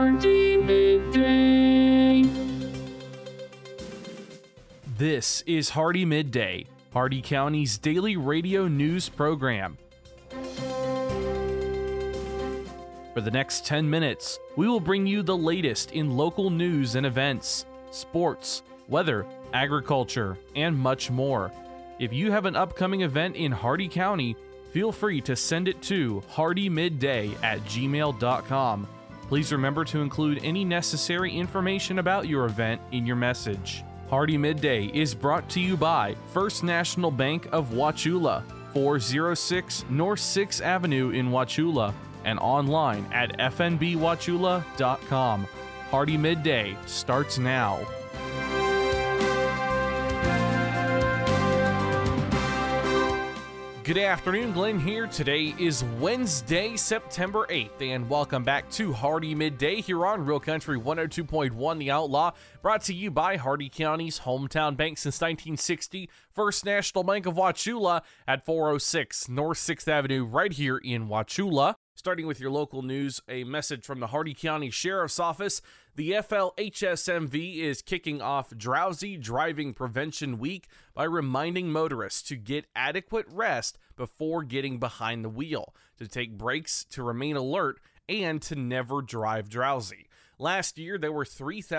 Hardy Midday. This is Hardy Midday, Hardy County's daily radio news program. For the next 10 minutes, we will bring you the latest in local news and events, sports, weather, agriculture, and much more. If you have an upcoming event in Hardy County, feel free to send it to hardymidday@gmail.com. Please remember to include any necessary information about your event in your message. Hardy Midday is brought to you by First National Bank of Wauchula, 406 North 6th Avenue in Wauchula, and online at fnbwauchula.com. Hardy Midday starts now. Good afternoon, Glenn here. Today is Wednesday, September 8th, and welcome back to Hardy Midday here on Real Country 102.1 The Outlaw, brought to you by Hardy County's hometown bank since 1960, First National Bank of Wauchula at 406 North 6th Avenue right here in Wauchula. Starting with your local news, a message from the Hardy County Sheriff's Office. The FLHSMV is kicking off Drowsy Driving Prevention Week by reminding motorists to get adequate rest before getting behind the wheel, to take breaks, to remain alert, and to never drive drowsy. Last year, there were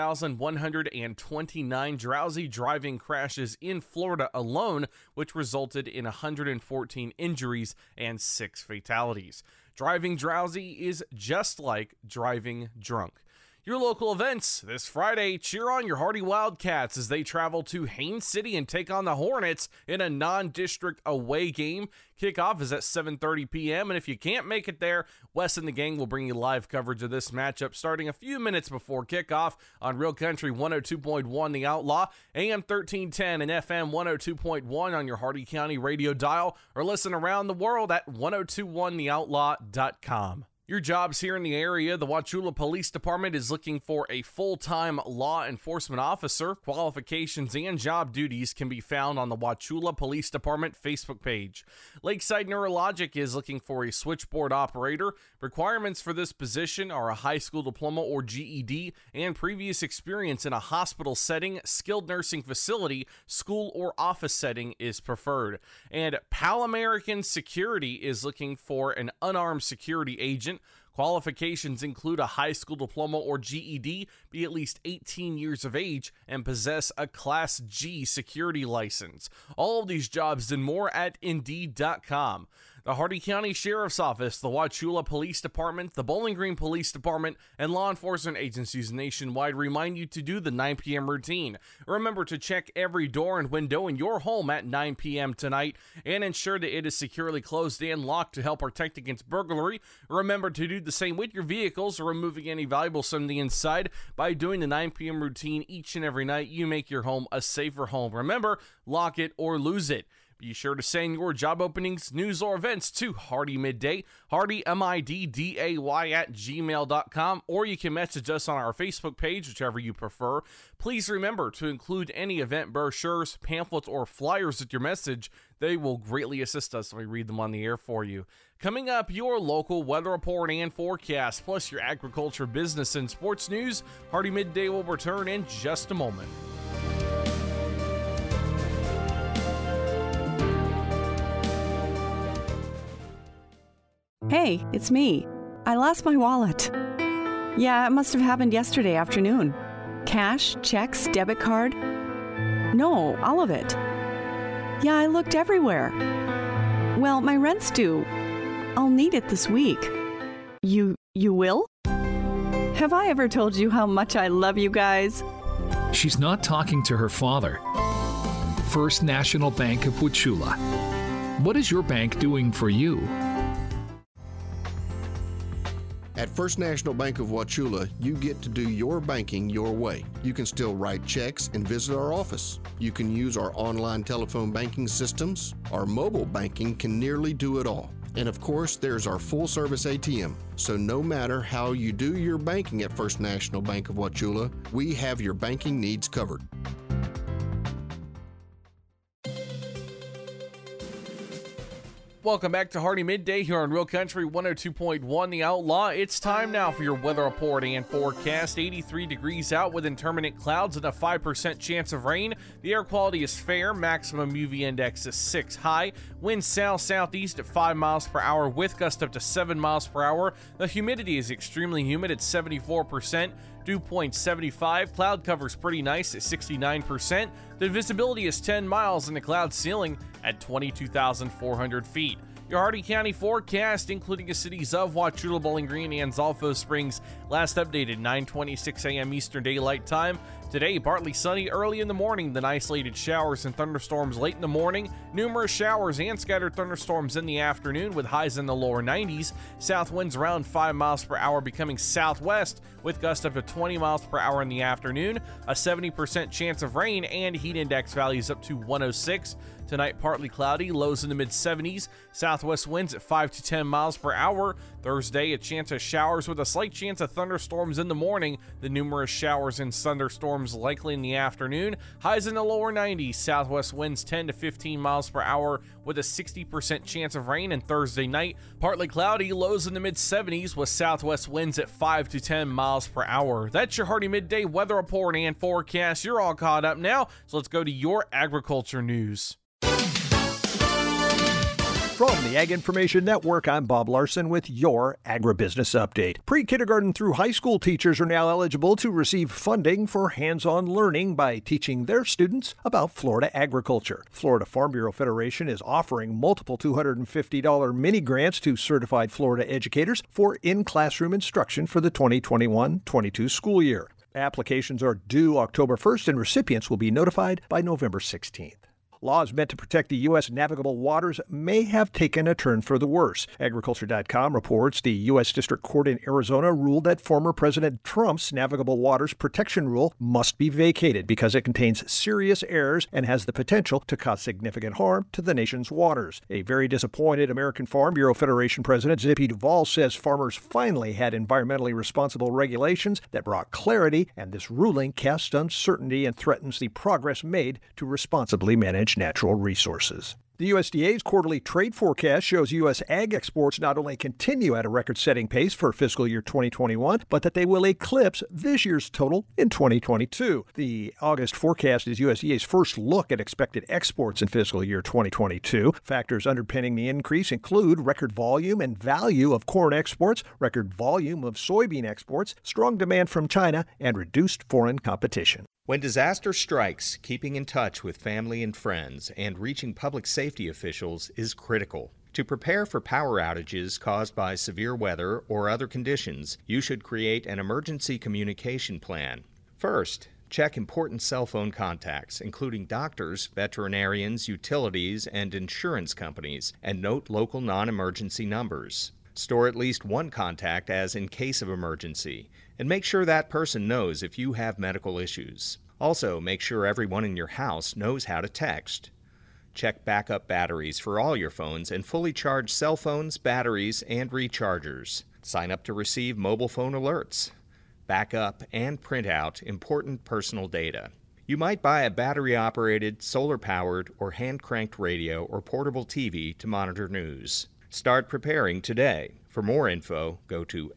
3,129 drowsy driving crashes in Florida alone, which resulted in 114 injuries and 6 fatalities. Driving drowsy is just like driving drunk. Your local events this Friday: cheer on your Hardy Wildcats as they travel to Haines City and take on the Hornets in a non-district away game. Kickoff is at 7:30 p.m. and if you can't make it there, Wes and the gang will bring you live coverage of this matchup starting a few minutes before kickoff on Real Country 102.1 The Outlaw, AM 1310 and FM 102.1 on your Hardy County radio dial, or listen around the world at 1021theoutlaw.com. Your jobs here in the area: the Wauchula Police Department is looking for a full-time law enforcement officer. Qualifications and job duties can be found on the Wauchula Police Department Facebook page. Lakeside Neurologic is looking for a switchboard operator. Requirements for this position are a high school diploma or GED and previous experience in a hospital setting, skilled nursing facility, school, or office setting is preferred. And Pal American Security is looking for an unarmed security agent. Qualifications include a high school diploma or GED, be at least 18 years of age, and possess a Class G security license. All of these jobs and more at Indeed.com. The Hardy County Sheriff's Office, the Wauchula Police Department, the Bowling Green Police Department, and law enforcement agencies nationwide remind you to do the 9 p.m. routine. Remember to check every door and window in your home at 9 p.m. tonight and ensure that it is securely closed and locked to help protect against burglary. Remember to do the same with your vehicles, removing any valuables from the inside. By doing the 9 p.m. routine each and every night, you make your home a safer home. Remember, lock it or lose it. Be sure to send your job openings, news, or events to Hardy Midday, Hardy, MIDDAY at gmail.com, or you can message us on our Facebook page, whichever you prefer. Please remember to include any event brochures, pamphlets, or flyers with your message. They will greatly assist us when we read them on the air for you. Coming up, your local weather report and forecast, plus your agriculture, business, and sports news. Hardy Midday will return in just a moment. Hey, it's me. I lost my wallet. Yeah, it must have happened yesterday afternoon. Cash, checks, debit card. No, all of it. Yeah, I looked everywhere. Well, my rent's due. I'll need it this week. You will? Have I ever told you how much I love you guys? She's not talking to her father. First National Bank of Wauchula. What is your bank doing for you? At First National Bank of Wauchula, you get to do your banking your way. You can still write checks and visit our office. You can use our online telephone banking systems. Our mobile banking can nearly do it all. And of course, there's our full-service ATM. So no matter how you do your banking at First National Bank of Wauchula, we have your banking needs covered. Welcome back to Hardy Midday here on Real Country 102.1 The Outlaw. It's time now for your weather report and forecast. 83 degrees out with intermittent clouds and a 5% chance of rain. The air quality is fair. Maximum UV index is 6 high. Wind south-southeast at 5 miles per hour with gust up to 7 miles per hour. The humidity is extremely humid at 74%. Dew point 75. Cloud cover's pretty nice at 69%. The visibility is 10 miles and the cloud ceiling at 22,400 feet. Your Hardy County forecast, including the cities of Wauchula, Bowling Green, and Zolfo Springs, last updated 9:26 a.m. Eastern Daylight Time. Today, partly sunny early in the morning, then isolated showers and thunderstorms late in the morning, numerous showers and scattered thunderstorms in the afternoon with highs in the lower 90s. South winds around 5 miles per hour becoming southwest with gusts up to 20 miles per hour in the afternoon, a 70% chance of rain, and heat index values up to 106. Tonight, partly cloudy, lows in the mid-70s, southwest winds at 5 to 10 miles per hour. Thursday, a chance of showers with a slight chance of thunderstorms in the morning, the numerous showers and thunderstorms likely in the afternoon. Highs in the lower 90s, southwest winds 10 to 15 miles per hour with a 60% chance of rain. And Thursday night, partly cloudy, lows in the mid-70s with southwest winds at 5 to 10 miles per hour. That's your Hardy Midday weather report and forecast. You're all caught up now, so let's go to your agriculture news. From the Ag Information Network, I'm Bob Larson with your Agribusiness Update. Pre-kindergarten through high school teachers are now eligible to receive funding for hands-on learning by teaching their students about Florida agriculture. Florida Farm Bureau Federation is offering multiple $250 mini grants to certified Florida educators for in-classroom instruction for the 2021-22 school year. Applications are due October 1st and recipients will be notified by November 16th. Laws meant to protect the U.S. navigable waters may have taken a turn for the worse. Agriculture.com reports the U.S. District Court in Arizona ruled that former President Trump's navigable waters protection rule must be vacated because it contains serious errors and has the potential to cause significant harm to the nation's waters. A very disappointed American Farm Bureau Federation President Zippy Duvall says farmers finally had environmentally responsible regulations that brought clarity, and this ruling casts uncertainty and threatens the progress made to responsibly manage natural resources. The USDA's quarterly trade forecast shows U.S. ag exports not only continue at a record-setting pace for fiscal year 2021, but that they will eclipse this year's total in 2022. The August forecast is USDA's first look at expected exports in fiscal year 2022. Factors underpinning the increase include record volume and value of corn exports, record volume of soybean exports, strong demand from China, and reduced foreign competition. When disaster strikes, keeping in touch with family and friends and reaching public safety officials is critical. To prepare for power outages caused by severe weather or other conditions, you should create an emergency communication plan. First, check important cell phone contacts, including doctors, veterinarians, utilities, and insurance companies, and note local non-emergency numbers. Store at least one contact as in case of emergency, and make sure that person knows if you have medical issues. Also, make sure everyone in your house knows how to text. Check backup batteries for all your phones and fully charge cell phones, batteries, and rechargers. Sign up to receive mobile phone alerts. Back up and print out important personal data. You might buy a battery-operated, solar-powered, or hand-cranked radio or portable TV to monitor news. Start preparing today. For more info, go to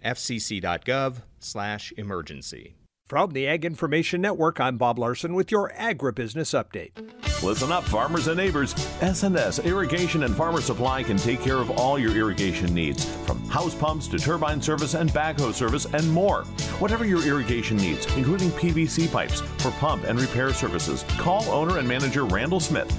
fcc.gov/emergency. From the Ag Information Network, I'm Bob Larson with your Agribusiness Update. Listen up, farmers and neighbors. S&S Irrigation and Farmer Supply can take care of all your irrigation needs, from house pumps to turbine service and backhoe service and more. Whatever your irrigation needs, including PVC pipes for pump and repair services, call owner and manager Randall Smith,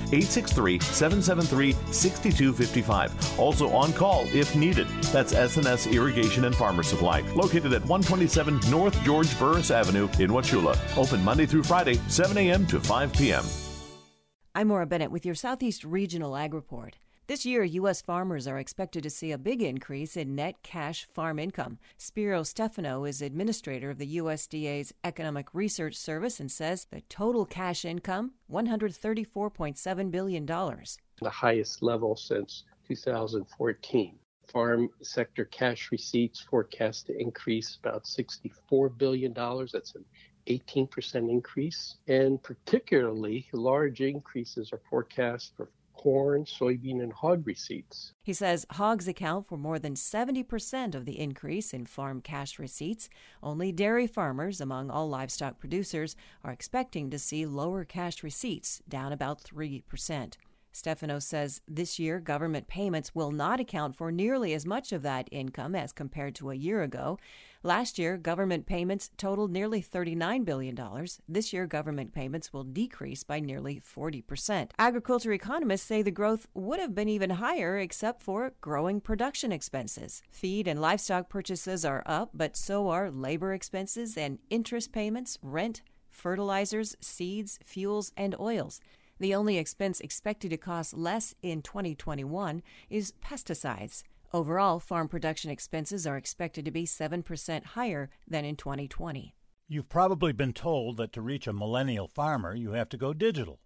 863-773-6255. Also on call if needed. That's S&S Irrigation and Farmer Supply, located at 127 North George Burris Avenue in Wauchula. Open Monday through Friday, 7 a.m. to 5 p.m. I'm Maura Bennett with your Southeast Regional Ag Report. This year, U.S. farmers are expected to see a big increase in net cash farm income. Spiro Stefano is administrator of the USDA's Economic Research Service and says the total cash income, $134.7 billion. The highest level since 2014. Farm sector cash receipts forecast to increase about $64 billion. That's an 18% increase. And particularly large increases are forecast for corn, soybean, and hog receipts. He says hogs account for more than 70% of the increase in farm cash receipts. Only dairy farmers, among all livestock producers, are expecting to see lower cash receipts, down about 3%. Stefano says this year government payments will not account for nearly as much of that income as compared to a year ago. Last year, government payments totaled nearly $39 billion. This year, government payments will decrease by nearly 40%. Agriculture economists say the growth would have been even higher except for growing production expenses. Feed and livestock purchases are up, but so are labor expenses and interest payments, rent, fertilizers, seeds, fuels, and oils. The only expense expected to cost less in 2021 is pesticides. Overall, farm production expenses are expected to be 7% higher than in 2020. You've probably been told that to reach a millennial farmer, you have to go digital.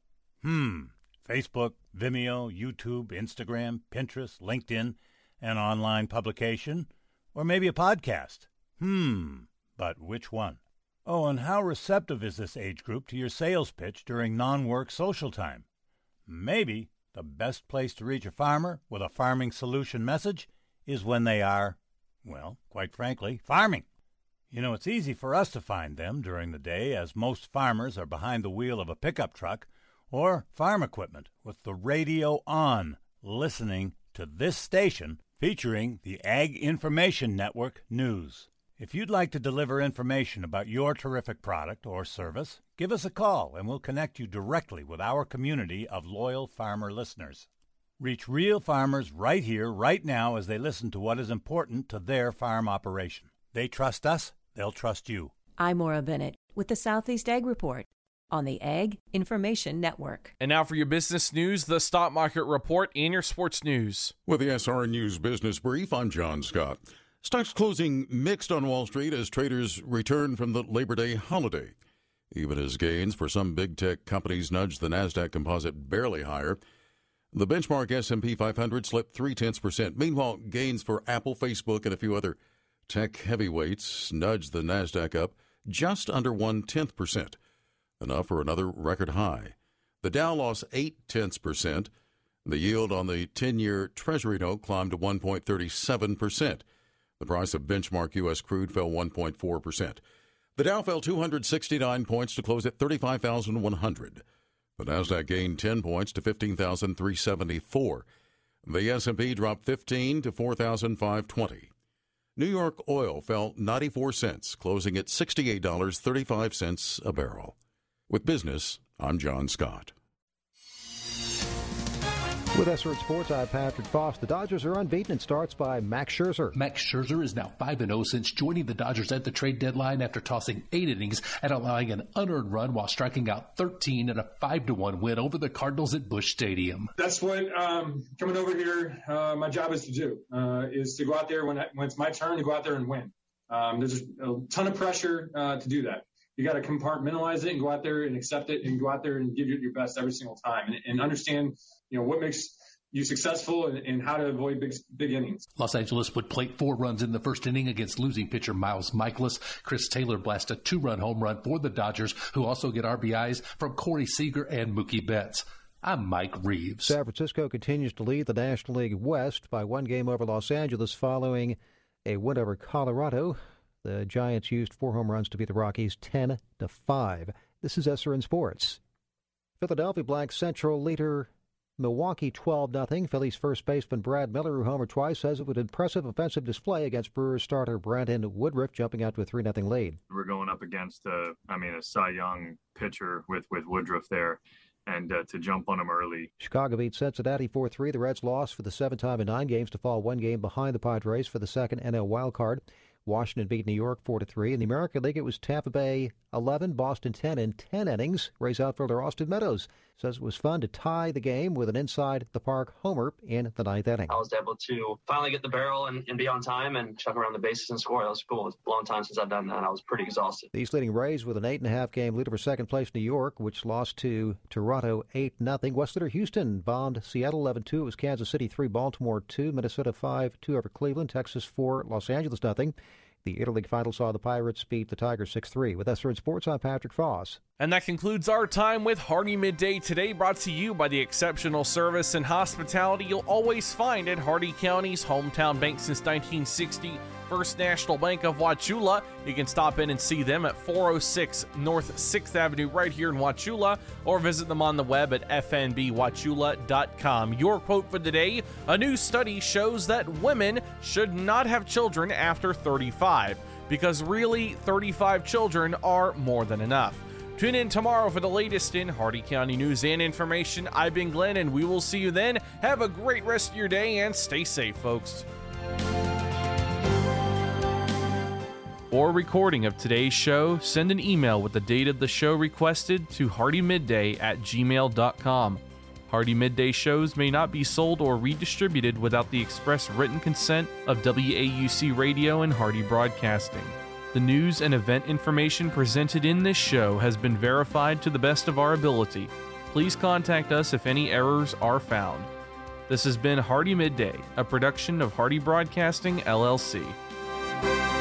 Facebook, Vimeo, YouTube, Instagram, Pinterest, LinkedIn, an online publication, or maybe a podcast. But which one? Oh, and how receptive is this age group to your sales pitch during non-work social time? Maybe the best place to reach a farmer with a farming solution message is when they are, well, quite frankly, farming. You know, it's easy for us to find them during the day, as most farmers are behind the wheel of a pickup truck or farm equipment with the radio on, listening to this station featuring the Ag Information Network News. If you'd like to deliver information about your terrific product or service, give us a call and we'll connect you directly with our community of loyal farmer listeners. Reach real farmers right here, right now, as they listen to what is important to their farm operation. They trust us, they'll trust you. I'm Maura Bennett with the Southeast Ag Report on the Ag Information Network. And now for your business news, the stock market report, and your sports news. With the SR News Business Brief, I'm John Scott. Stocks closing mixed on Wall Street as traders return from the Labor Day holiday. Even as gains for some big tech companies nudged the NASDAQ composite barely higher, the benchmark S&P 500 slipped 0.3%. Meanwhile, gains for Apple, Facebook, and a few other tech heavyweights nudged the NASDAQ up just under 0.1%, enough for another record high. The Dow lost 0.8%. The yield on the 10-year Treasury note climbed to 1.37%. The price of benchmark U.S. crude fell 1.4%. The Dow fell 269 points to close at 35,100. The Nasdaq gained 10 points to 15,374. The S&P dropped 15 to 4,520. New York oil fell 94 cents, closing at $68.35 a barrel. With business, I'm John Scott. With SR Sports, I'm Patrick Foss. The Dodgers are unbeaten. It starts by Max Scherzer. Max Scherzer is now 5-0 since joining the Dodgers at the trade deadline after tossing 8 innings and allowing an unearned run while striking out 13 in a 5-1 win over the Cardinals at Busch Stadium. That's what coming over here, my job is to do, is to go out there when it's my turn to go out there and win. There's a ton of pressure to do that. You got to compartmentalize it and go out there and accept it and go out there and give it your best every single time and understand, what makes you successful and how to avoid big innings. Los Angeles would plate 4 runs in the first inning against losing pitcher Miles Mikolas. Chris Taylor blasted a 2-run home run for the Dodgers, who also get RBIs from Corey Seager and Mookie Betts. I'm Mike Reeves. San Francisco continues to lead the National League West by 1 game over Los Angeles following a win over Colorado. The Giants used 4 home runs to beat the Rockies 10-5. This is SRN Sports. Philadelphia Black Central leader Milwaukee 12-0. Phillies first baseman Brad Miller, who homered twice, says it was an impressive offensive display against Brewers starter Brandon Woodruff, jumping out to a 3-0 lead. We're going up against a Cy Young pitcher with Woodruff there, and to jump on him early. Chicago beat Cincinnati 4-3. The Reds lost for the 7th time in 9 games to fall 1 game behind the Padres for the second NL wildcard. Washington beat New York 4-3. In the American League, it was Tampa Bay 11, Boston 10 in 10 innings. Rays outfielder Austin Meadows says it was fun to tie the game with an inside-the-park homer in the 9th inning. I was able to finally get the barrel and be on time and chuck around the bases and score. That was cool. It's a long time since I've done that. I was pretty exhausted. These leading Rays with an 8.5 game lead over second place New York, which lost to Toronto 8-0. West leader Houston bombed Seattle 11-2. It was Kansas City 3, Baltimore 2, Minnesota 5-2 over Cleveland, Texas 4, Los Angeles 0. The Interleague final saw the Pirates beat the Tigers 6-3. With SRN Sports, I'm Patrick Foss. And that concludes our time with Hardee Midday today, brought to you by the exceptional service and hospitality you'll always find at Hardee County's hometown bank since 1960, First National Bank of Wauchula. You can stop in and see them at 406 North 6th Avenue right here in Wauchula, or visit them on the web at fnbwauchula.com. Your quote for the day: a new study shows that women should not have children after 35, because really 35 children are more than enough. Tune in tomorrow for the latest in Hardee County news and information. I've been Glenn, and we will see you then. Have a great rest of your day and stay safe, folks. For a recording of today's show, send an email with the date of the show requested to hardeemidday@gmail.com. Hardee Midday shows may not be sold or redistributed without the express written consent of WAUC Radio and Hardee Broadcasting. The news and event information presented in this show has been verified to the best of our ability. Please contact us if any errors are found. This has been Hardee Midday, a production of Hardee Broadcasting, LLC.